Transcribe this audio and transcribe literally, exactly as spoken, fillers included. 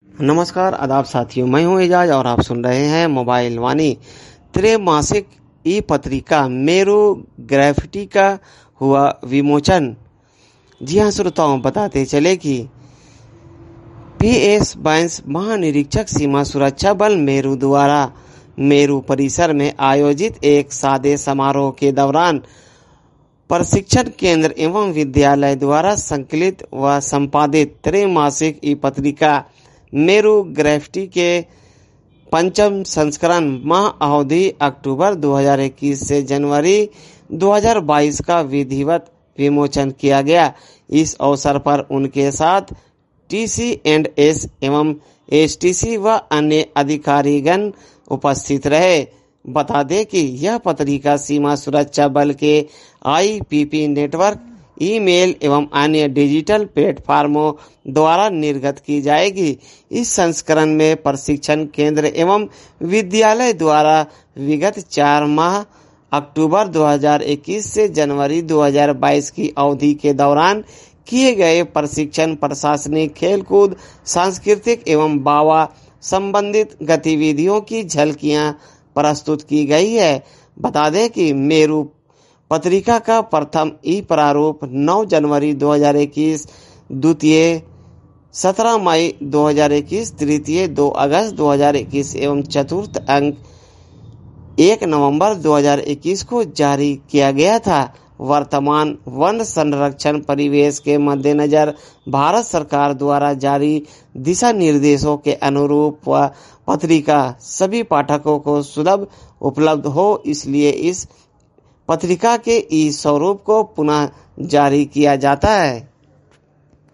नमस्कार, आदाब साथियों, मैं हूं एजाज और आप सुन रहे हैं मोबाइल वाणी। त्रैमासिक ई पत्रिका मेरू ग्रेफिटी का हुआ विमोचन। जी हां श्रोताओं, बताते चले कि पी एस बाइंस महानिरीक्षक सीमा सुरक्षा बल मेरू द्वारा मेरू परिसर में आयोजित एक सादे समारोह के दौरान प्रशिक्षण केंद्र एवं विद्यालय द्वारा संकलित व संपादित त्रैमासिक ई पत्रिका मेरू ग्रेफिटी के पंचम संस्करण माह अवधि अक्टूबर दो हज़ार इक्कीस से जनवरी दो हज़ार बाईस का विधिवत विमोचन किया गया। इस अवसर पर उनके साथ टी सी एंड एस एवं एस टी सी व अन्य अधिकारीगण उपस्थित रहे। बता दें कि यह पत्रिका सीमा सुरक्षा बल के I P P network, email एवं अन्य डिजिटल प्लेटफार्मों द्वारा निर्गत की जाएगी। इस संस्करण में प्रशिक्षण केंद्र एवं विद्यालय द्वारा विगत चार माह अक्टूबर दो हज़ार इक्कीस से जनवरी दो हज़ार बाईस की अवधि के दौरान किए गए प्रशिक्षण, प्रशासनिक, खेलकूद, सांस्कृतिक एवं बावा संबंधित गतिविधियों की झलकियां प्रस्तुत की गई है। बता दें कि मेरू पत्रिका का प्रथम ई प्रारूप नौ जनवरी दो हज़ार इक्कीस, द्वितीय सत्रह मई दो हज़ार इक्कीस, तृतीय दो अगस्त दो हज़ार इक्कीस एवं चतुर्थ अंक एक नवंबर दो हज़ार इक्कीस को जारी किया गया था। वर्तमान वन संरक्षण परिवेश के मद्देनजर भारत सरकार द्वारा जारी दिशा निर्देशों के अनुरूप वह पत्रिका सभी पाठकों को सुलभ उपलब्ध हो, इसलिए इस पत्रिका के ई स्वरूप को पुनः जारी किया जाता है।